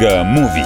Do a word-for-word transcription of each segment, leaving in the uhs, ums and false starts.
Iga Mówi.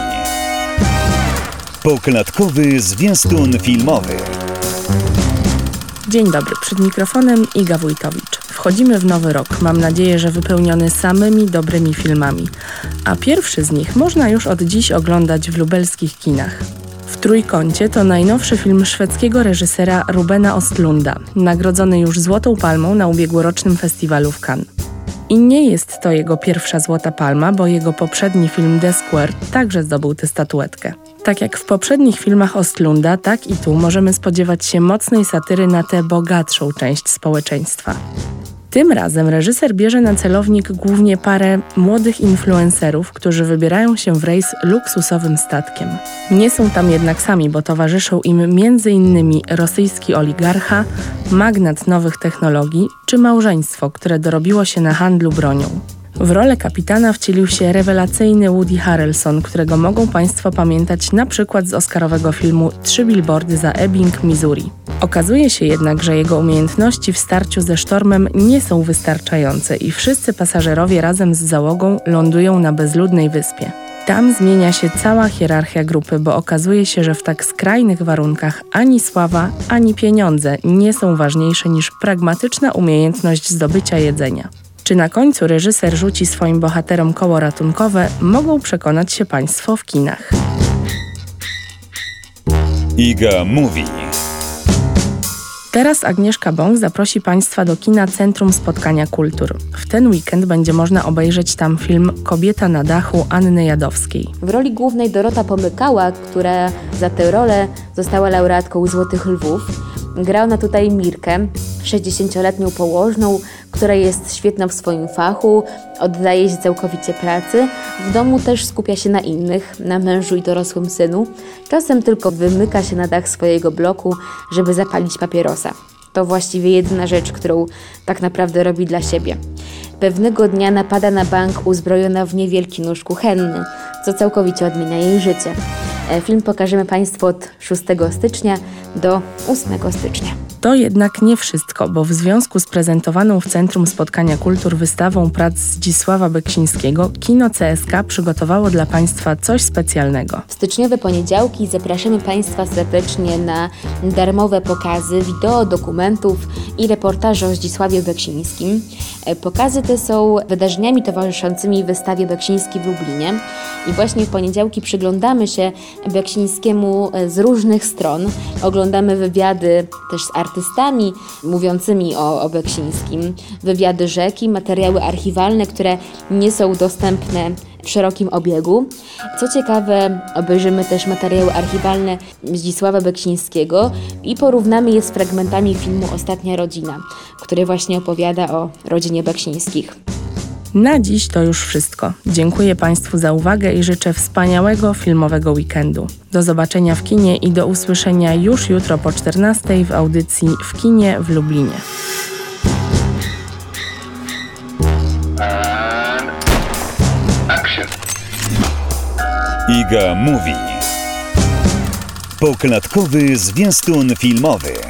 Poklatkowy zwiastun filmowy. Dzień dobry, przed mikrofonem Iga Wójtowicz. Wchodzimy w nowy rok, mam nadzieję, że wypełniony samymi dobrymi filmami. A pierwszy z nich można już od dziś oglądać w lubelskich kinach. W Trójkącie to najnowszy film szwedzkiego reżysera Rubena Östlunda, nagrodzony już Złotą Palmą na ubiegłorocznym festiwalu w Cannes. I nie jest to jego pierwsza Złota Palma, bo jego poprzedni film The Square także zdobył tę statuetkę. Tak jak w poprzednich filmach Östlunda, tak i tu możemy spodziewać się mocnej satyry na tę bogatszą część społeczeństwa. Tym razem reżyser bierze na celownik głównie parę młodych influencerów, którzy wybierają się w rejs luksusowym statkiem. Nie są tam jednak sami, bo towarzyszą im między innymi rosyjski oligarcha, magnat nowych technologii czy małżeństwo, które dorobiło się na handlu bronią. W rolę kapitana wcielił się rewelacyjny Woody Harrelson, którego mogą Państwo pamiętać na przykład z oscarowego filmu Trzy billboardy za Ebbing, Missouri. Okazuje się jednak, że jego umiejętności w starciu ze sztormem nie są wystarczające i wszyscy pasażerowie razem z załogą lądują na bezludnej wyspie. Tam zmienia się cała hierarchia grupy, bo okazuje się, że w tak skrajnych warunkach ani sława, ani pieniądze nie są ważniejsze niż pragmatyczna umiejętność zdobycia jedzenia. Czy na końcu reżyser rzuci swoim bohaterom koło ratunkowe, mogą przekonać się Państwo w kinach. Iga Mówi. Teraz Agnieszka Bąk zaprosi Państwa do kina Centrum Spotkania Kultur. W ten weekend będzie można obejrzeć tam film Kobieta na dachu Anny Jadowskiej. W roli głównej Dorota Pomykała, która za tę rolę została laureatką Złotych Lwów. Gra ona tutaj Mirkę, sześćdziesięcioletnią położną, która jest świetna w swoim fachu, oddaje się całkowicie pracy. W domu też skupia się na innych, na mężu i dorosłym synu. Czasem tylko wymyka się na dach swojego bloku, żeby zapalić papierosa. To właściwie jedyna rzecz, którą tak naprawdę robi dla siebie. Pewnego dnia napada na bank uzbrojona w niewielki nóż kuchenny, co całkowicie odmienia jej życie. Film pokażemy Państwu od szóstego stycznia do ósmego stycznia. To jednak nie wszystko, bo w związku z prezentowaną w Centrum Spotkania Kultur wystawą prac Zdzisława Beksińskiego, Kino C S K przygotowało dla Państwa coś specjalnego. W styczniowe poniedziałki zapraszamy Państwa serdecznie na darmowe pokazy wideo, dokumentów i reportaży o Zdzisławie Beksińskim. Pokazy te są wydarzeniami towarzyszącymi wystawie Beksiński w Lublinie i właśnie w poniedziałki przyglądamy się Beksińskiemu z różnych stron. Oglądamy wywiady też z artystami mówiącymi o, o Beksińskim, wywiady rzeki, materiały archiwalne, które nie są dostępne w szerokim obiegu. Co ciekawe, obejrzymy też materiały archiwalne Zdzisława Beksińskiego i porównamy je z fragmentami filmu Ostatnia rodzina, który właśnie opowiada o rodzinie Beksińskich. Na dziś to już wszystko. Dziękuję Państwu za uwagę i życzę wspaniałego filmowego weekendu. Do zobaczenia w kinie i do usłyszenia już jutro po czternastej w audycji W kinie w Lublinie. Iga Mówi. Poklatkowy zwiastun filmowy.